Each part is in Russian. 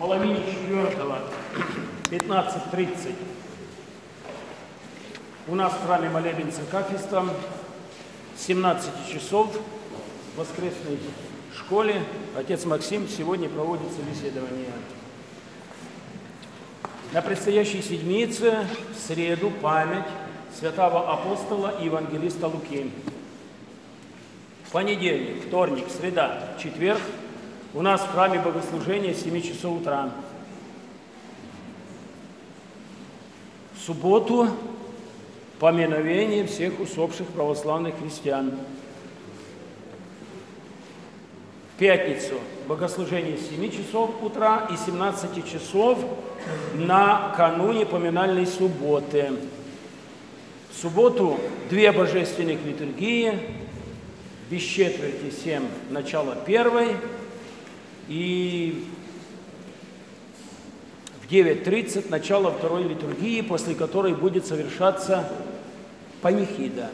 половине четвертого, 15:30, у нас в храме молебен с акафистом, с 17 часов в воскресной школе отец Максим сегодня проводится беседование. На предстоящей седмице, в среду, память святого апостола и евангелиста Луки. Понедельник, вторник, среда, четверг у нас в храме богослужения с 7 часов утра. В субботу поминовение всех усопших православных христиан. В пятницу богослужение с 7 часов утра и 17 часов накануне поминальной субботы. В субботу 2 божественных литургии, без четверти 7 начало первой и в 9:30 начало второй литургии, после которой будет совершаться панихида.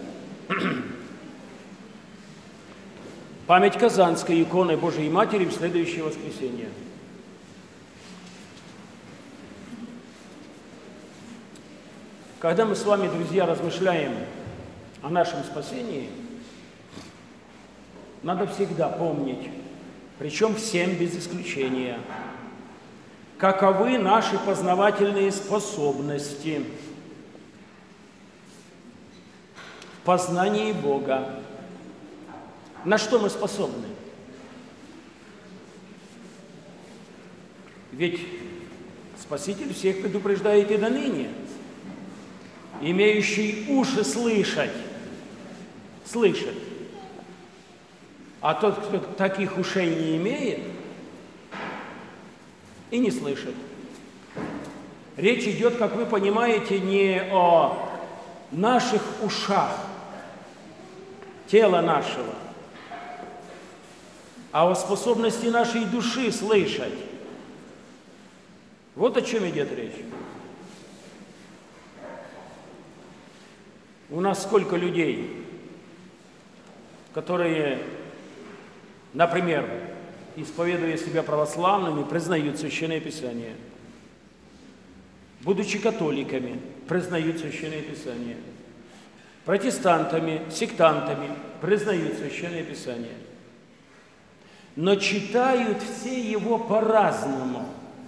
Память Казанской иконы Божией Матери в следующее воскресенье. Когда мы с вами, друзья, размышляем о нашем спасении, надо всегда помнить, причем всем без исключения, каковы наши познавательные способности в познании Бога. На что мы способны? Ведь Спаситель всех предупреждает и до ныне. Имеющий уши слышать, слышит. А тот, кто таких ушей не имеет и не слышит. Речь идет, как вы понимаете, не о наших ушах, тела нашего, а о способности нашей души слышать. Вот о чем идет речь. У нас сколько людей, которые, например, исповедуя себя православными, признают Священное Писание. Будучи католиками, признают Священное Писание. Протестантами, сектантами признают Священное Писание. Но читают все его по-разному.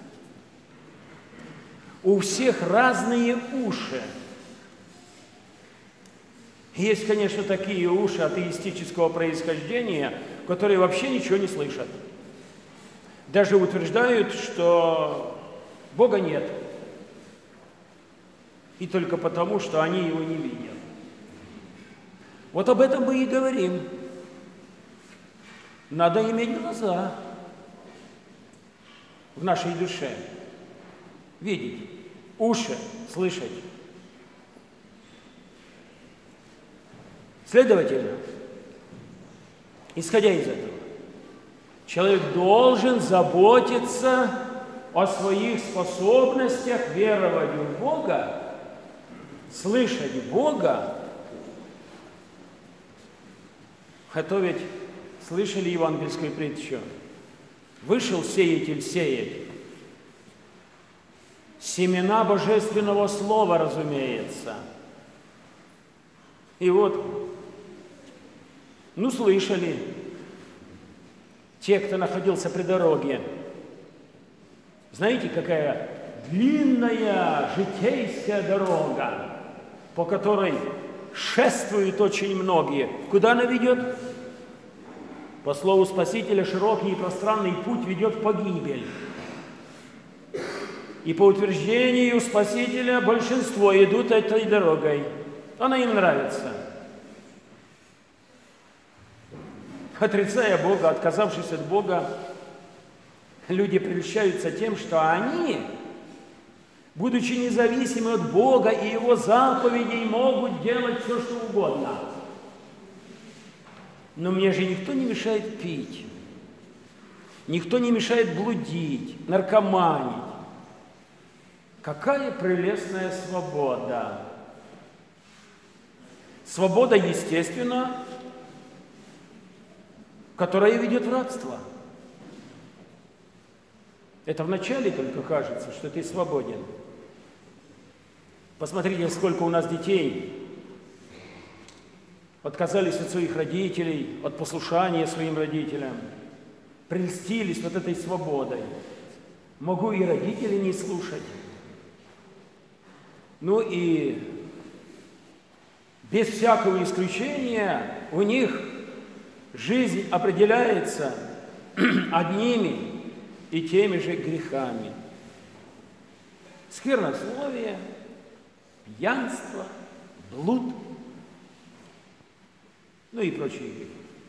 У всех разные уши. Есть, конечно, такие уши атеистического происхождения, которые вообще ничего не слышат. Даже утверждают, что Бога нет. И только потому, что они его не видят. Вот об этом мы и говорим. Надо иметь глаза в нашей душе. Видеть, уши слышать. Следовательно, исходя из этого, человек должен заботиться о своих способностях веровать в Бога, слышать Бога. А то ведь слышали евангельскую притчу. Вышел сеятель сеять. Семена божественного слова, разумеется. И вот, слышали те, кто находился при дороге. Знаете, какая длинная житейская дорога, по которой шествуют очень многие. Куда она ведет? По слову Спасителя, широкий и пространный путь ведет в погибель. И по утверждению Спасителя большинство идут этой дорогой. Она им нравится. Отрицая Бога, отказавшись от Бога, люди прельщаются тем, что они, будучи независимы от Бога и Его заповедей, могут делать все, что угодно. Но мне же никто не мешает пить, никто не мешает блудить, наркоманить. Какая прелестная свобода! Свобода, естественно, которая ведет в рабство. Это вначале только кажется, что ты свободен. Посмотрите, сколько у нас детей отказались от своих родителей, от послушания своим родителям, прельстились вот этой свободой. Могу и родителей не слушать. Ну и без всякого исключения у них жизнь определяется одними и теми же грехами. Сквернословие, пьянство, блуд, ну и прочие грехи.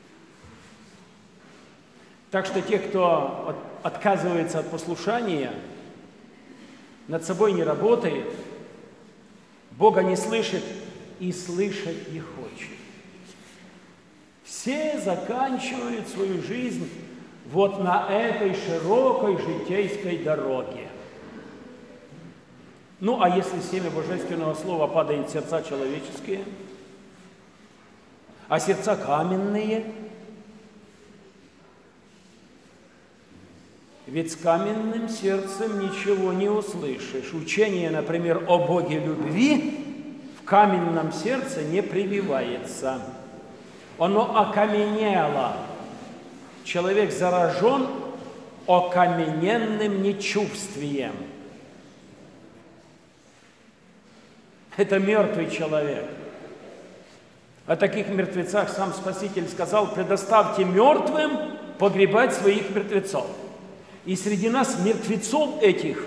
Так что те, кто отказывается от послушания, над собой не работает, Бога не слышит и слышать не хочет. Все заканчивают свою жизнь вот на этой широкой житейской дороге. Ну, а если семя божественного слова падает в сердца человеческие, а сердца каменные, ведь с каменным сердцем ничего не услышишь. Учение, например, о Боге любви в каменном сердце не прививается. Оно окаменело. Человек заражен окамененным нечувствием. Это мертвый человек. О таких мертвецах сам Спаситель сказал: предоставьте мертвым погребать своих мертвецов. И среди нас мертвецов этих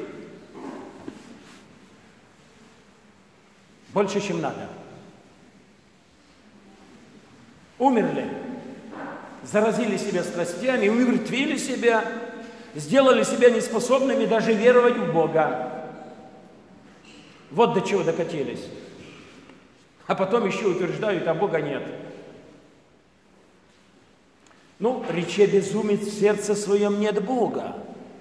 больше, чем надо. Умерли, заразили себя страстями, умертвили себя, сделали себя неспособными даже веровать в Бога. Вот до чего докатились. А потом еще утверждают, а Бога нет. Ну, рече безумец в сердце своем нет Бога.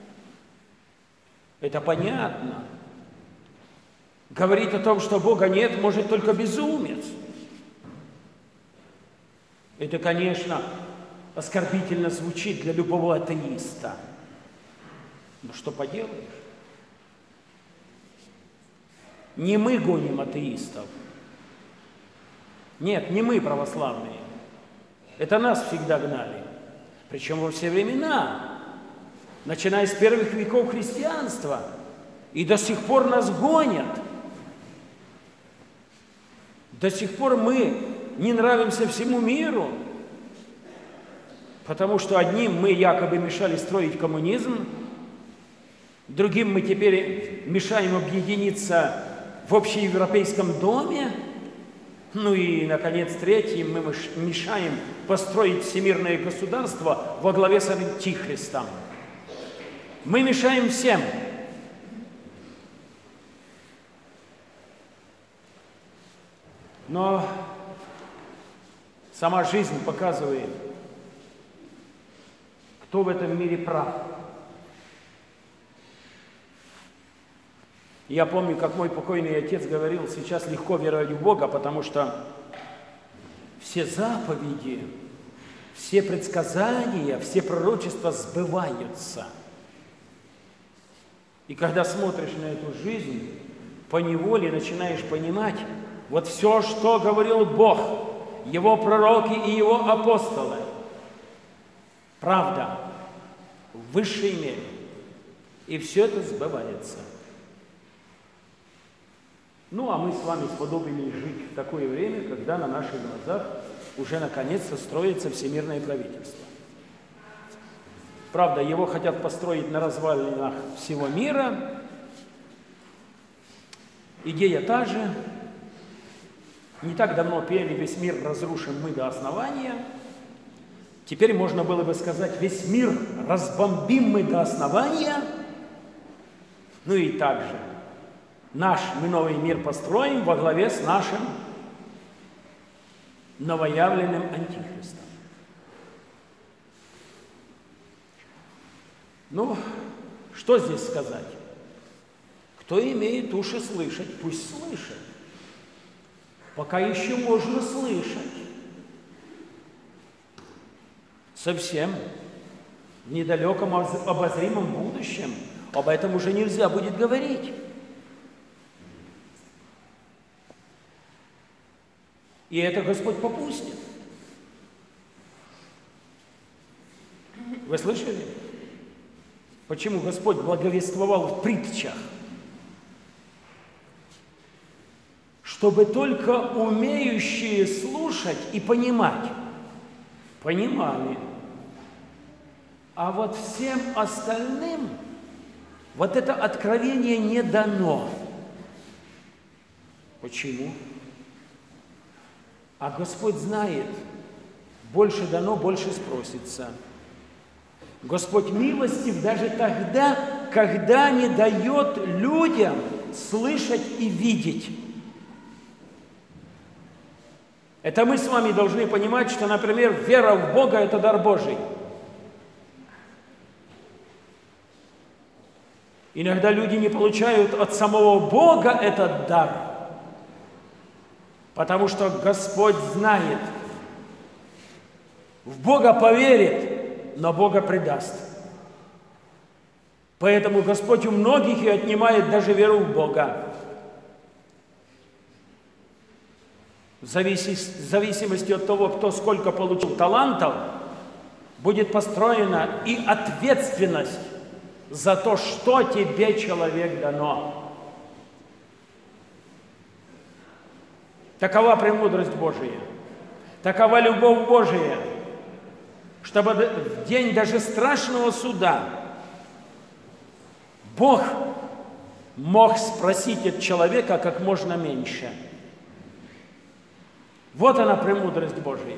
Это понятно. Говорить о том, что Бога нет, может только безумец. Это, конечно, оскорбительно звучит для любого атеиста. Но что поделаешь? Не мы гоним атеистов. Нет, не мы православные. Это нас всегда гнали. Причем во все времена, начиная с первых веков христианства, и до сих пор нас гонят. До сих пор мы не нравимся всему миру, потому что одним мы якобы мешали строить коммунизм, другим мы теперь мешаем объединиться в общеевропейском доме, ну и, наконец, третьим мы мешаем построить всемирное государство во главе с Антихристом. Мы мешаем всем. Но сама жизнь показывает, кто в этом мире прав. Я помню, как мой покойный отец говорил: сейчас легко веровать в Бога, потому что все заповеди, все предсказания, все пророчества сбываются. И когда смотришь на эту жизнь, поневоле начинаешь понимать, вот все, что говорил Бог, Его пророки и Его апостолы, правда, в высшей мере. И все это сбывается. Ну, а мы с вами сподобились жить в такое время, когда на наших глазах уже наконец-то строится всемирное правительство. Правда, его хотят построить на развалинах всего мира. Идея та же. Не так давно пели: «Весь мир разрушим мы до основания». Теперь можно было бы сказать: «Весь мир разбомбим мы до основания». Ну и также мы новый мир построим во главе с нашим новоявленным Антихристом. Ну, что здесь сказать? Кто имеет уши слышать, пусть слышит. Пока еще можно слышать. Совсем в недалеком обозримом будущем об этом уже нельзя будет говорить. И это Господь попустит. Вы слышали? Почему Господь благовествовал в притчах? Чтобы только умеющие слушать и понимать понимали. А вот всем остальным вот это откровение не дано. Почему? А Господь знает, больше дано, больше спросится. Господь милостив даже тогда, когда не дает людям слышать и видеть. Это мы с вами должны понимать, что, например, вера в Бога – это дар Божий. Иногда люди не получают от самого Бога этот дар, потому что Господь знает, в Бога поверит, но Бога предаст. Поэтому Господь у многих и отнимает даже веру в Бога. В зависимости от того, кто сколько получил талантов, будет построена и ответственность за то, что тебе, человек, дано. Такова премудрость Божия, такова любовь Божия, чтобы в день даже страшного суда Бог мог спросить от человека как можно меньше. Вот она, премудрость Божия.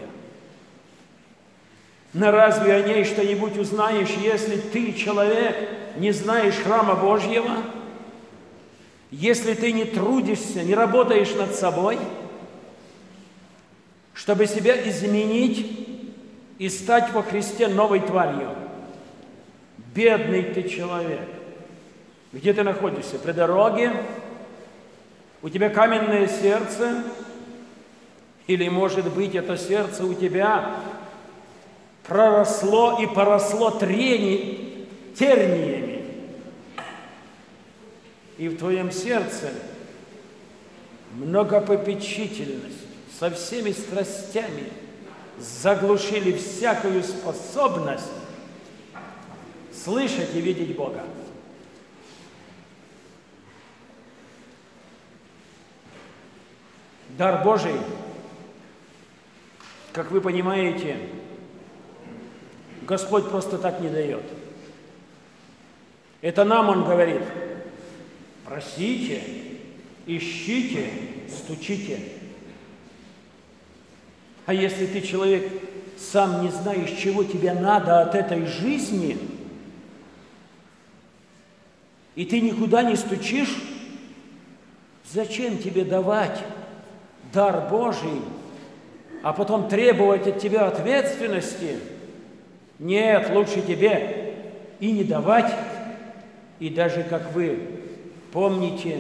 Но разве о ней что-нибудь узнаешь, если ты, человек, не знаешь храма Божьего? Если ты не трудишься, не работаешь над собой, чтобы себя изменить и стать во Христе новой тварью? Бедный ты человек. Где ты находишься? При дороге? У тебя каменное сердце? Или, может быть, это сердце у тебя проросло и поросло терниями. И в твоем сердце многопопечительность со всеми страстями заглушили всякую способность слышать и видеть Бога. Дар Божий, как вы понимаете, Господь просто так не дает. Это нам Он говорит: просите, ищите, стучите. А если ты, человек, сам не знаешь, чего тебе надо от этой жизни, и ты никуда не стучишь, зачем тебе давать дар Божий, а потом требовать от тебя ответственности? Нет, лучше тебе и не давать, и даже, как вы помните,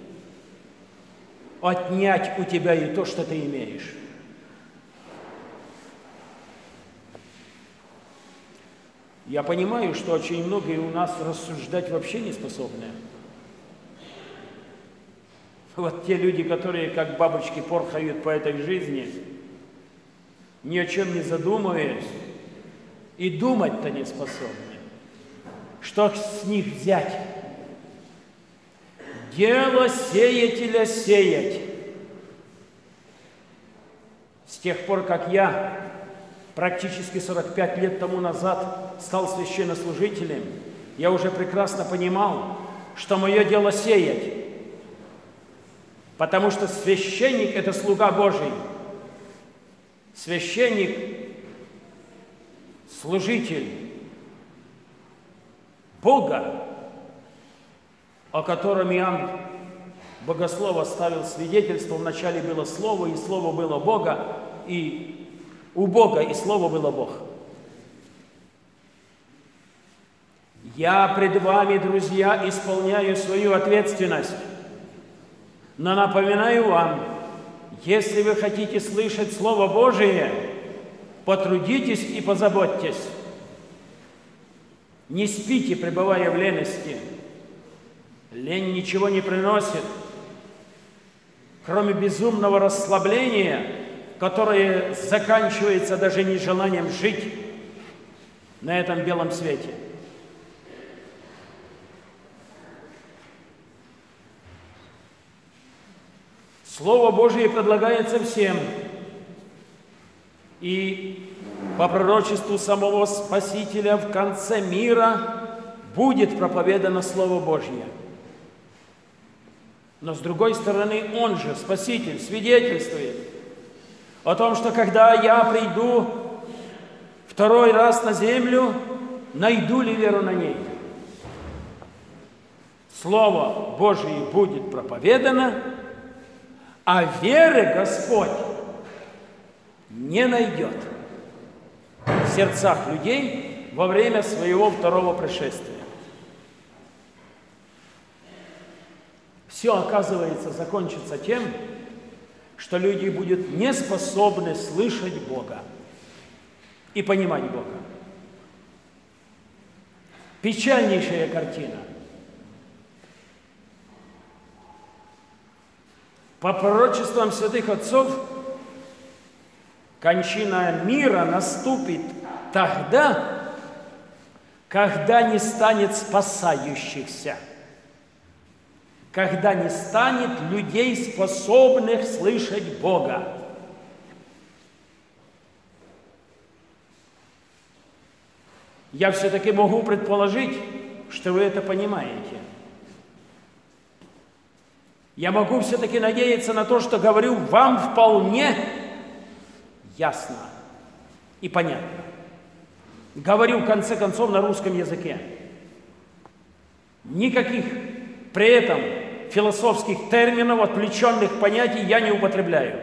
отнять у тебя и то, что ты имеешь. Я понимаю, что очень многие у нас рассуждать вообще не способны. Вот те люди, которые как бабочки порхают по этой жизни, ни о чем не задумываясь, и думать-то не способны. Что с них взять? Дело сеятеля сеять. С тех пор, как я практически 45 лет тому назад стал священнослужителем, я уже прекрасно понимал, что мое дело сеять. Потому что священник – это слуга Божий. Священник – служитель Бога, о котором Иоанн Богослов оставил свидетельство. Вначале было Слово, и Слово было Бога, и у Бога, и Слово было Бог. Я пред вами, друзья, исполняю свою ответственность, но напоминаю вам, если вы хотите слышать Слово Божие, потрудитесь и позаботьтесь. Не спите, пребывая в лености, Лень ничего не приносит, кроме безумного расслабления, которое заканчивается даже нежеланием жить на этом белом свете. Слово Божие предлагается всем. И по пророчеству самого Спасителя в конце мира будет проповедано Слово Божье. Но с другой стороны, Он же, Спаситель, свидетельствует о том, что когда я приду второй раз на землю, найду ли веру на ней? Слово Божие будет проповедано, а веры Господь не найдет в сердцах людей во время своего второго пришествия. Все, оказывается, закончится тем, что люди будут не способны слышать Бога и понимать Бога. Печальнейшая картина. По пророчествам святых отцов, кончина мира наступит тогда, когда не станет спасающихся, когда не станет людей, способных слышать Бога. Я все-таки могу предположить, что вы это понимаете. Я могу все-таки надеяться на то, что говорю вам вполне ясно и понятно. Говорю, в конце концов, на русском языке. Никаких при этом философских терминов, отвлеченных понятий я не употребляю.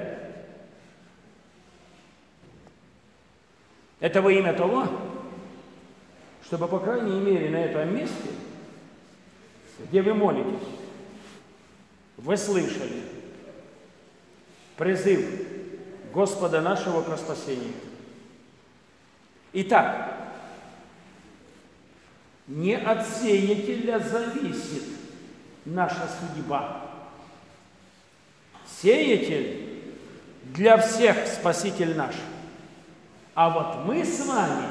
Это во имя того, чтобы, по крайней мере, на этом месте, где вы молитесь, вы слышали призыв Господа нашего к спасению. Итак, не от сеятеля зависит наша судьба. Сеятель для всех Спаситель наш. А вот мы с вами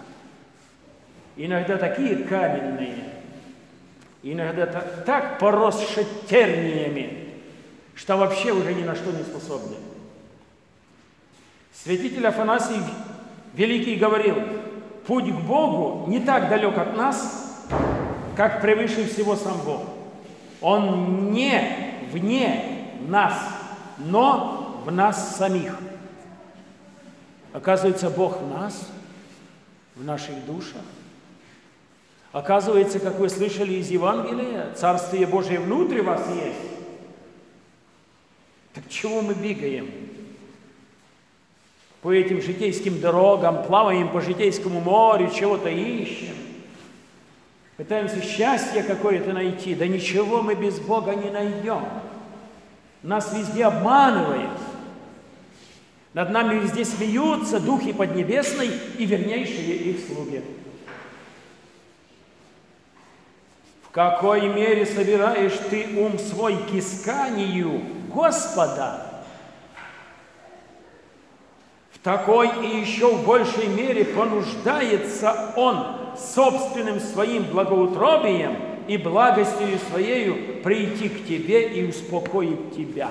иногда такие каменные, иногда так поросшие терниями, что вообще уже ни на что не способны. Святитель Афанасий Великий говорил: путь к Богу не так далек от нас, как превыше всего сам Бог. Он не вне нас, но в нас самих. Оказывается, Бог в нас, в наших душах. Оказывается, как вы слышали из Евангелия, Царствие Божие внутри вас есть. Так чего мы бегаем по этим житейским дорогам, плаваем по житейскому морю, чего-то ищем, пытаемся счастье какое-то найти? Да ничего мы без Бога не найдем. Нас везде обманывает. Над нами везде смеются духи поднебесной и вернейшие их слуги. В какой мере собираешь ты ум свой к исканию Господа, в такой и еще в большей мере понуждается Он собственным своим благоутробием и благостью своею прийти к тебе и успокоить тебя.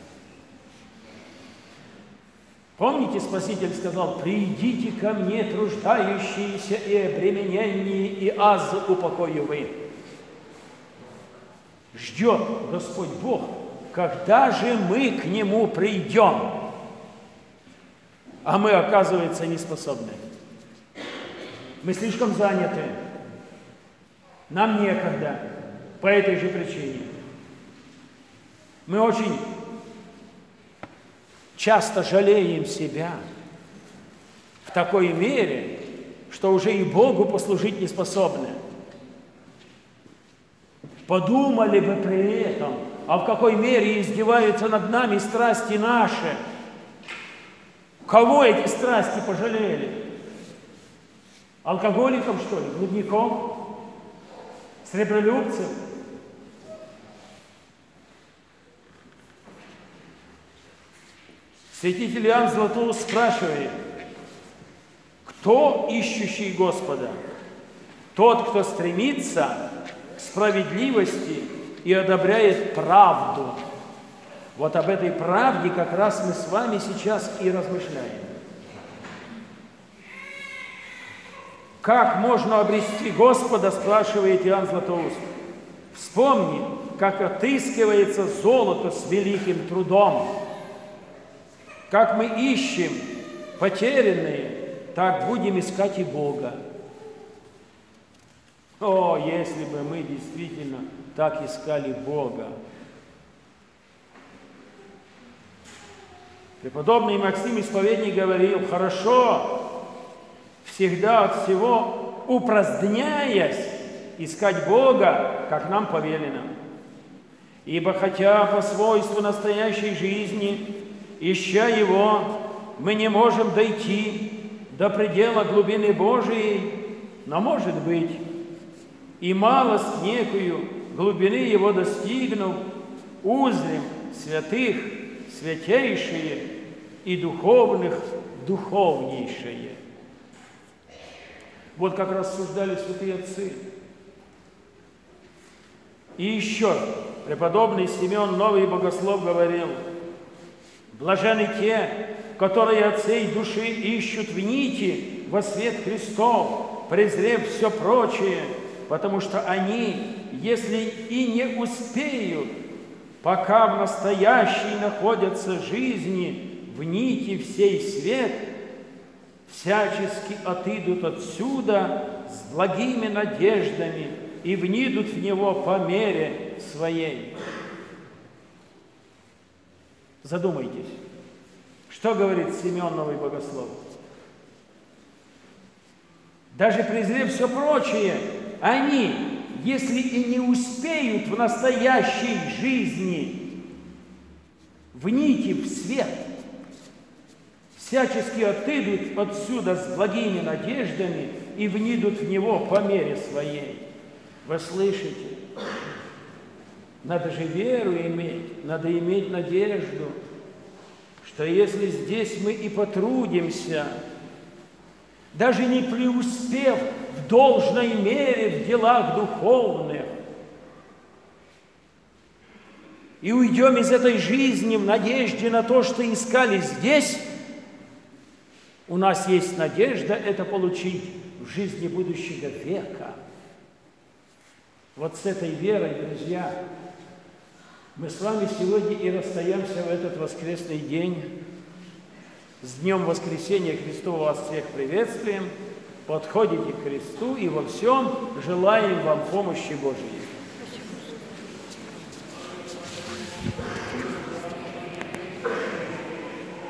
Помните, Спаситель сказал: «Придите ко мне, труждающиеся и обремененные, и аз упокою вы». Ждет Господь Бог, когда же мы к Нему придем, а мы, оказывается, не способны. Мы слишком заняты, нам некогда по этой же причине. Мы очень часто жалеем себя в такой мере, что уже и Богу послужить не способны. Подумали бы при этом, а в какой мере издеваются над нами страсти наши. Кого эти страсти пожалели? Алкоголиков, что ли? Блудников? Сребролюбцев? Святитель Иоанн Златоуст спрашивает: кто ищущий Господа? Тот, кто стремится к справедливости и одобряет правду. Вот об этой правде как раз мы с вами сейчас и размышляем. Как можно обрести Господа, спрашивает Иоанн Златоуст. Вспомни, как отыскивается золото с великим трудом. Как мы ищем потерянные, так будем искать и Бога. О, если бы мы действительно так искали Бога. Преподобный Максим Исповедник говорил: хорошо, всегда от всего упраздняясь, искать Бога, как нам повелено. Ибо хотя по свойству настоящей жизни, ища Его, мы не можем дойти до предела глубины Божией, но, может быть, и малость некую глубины Его достигнув, узрим святых святейшие и духовных духовнейшие. Вот как рассуждали святые отцы. И еще преподобный Симеон Новый Богослов говорил: блаженны те, которые от всей души ищут в нити во свет Христов, презрев все прочее, потому что они, если и не успеют, пока в настоящей находятся жизни, в нити всей свет, всячески отыдут отсюда с благими надеждами и внидут в него по мере своей. Задумайтесь, что говорит Симеон Новый Богослов. Даже презрев все прочее, они, если и не успеют в настоящей жизни в нити, в свет, всячески отыдут отсюда с благими надеждами и внидут в него по мере своей. Вы слышите? Надо же веру иметь, надо иметь надежду, что если здесь мы и потрудимся, даже не преуспев в должной мере в делах духовных, и уйдем из этой жизни в надежде на то, что искали здесь, у нас есть надежда это получить в жизни будущего века. Вот с этой верой, друзья, мы с вами сегодня и расстаемся в этот воскресный день. С Днем Воскресения Христова вас всех приветствуем. Подходите к Христу и во всем желаем вам помощи Божией.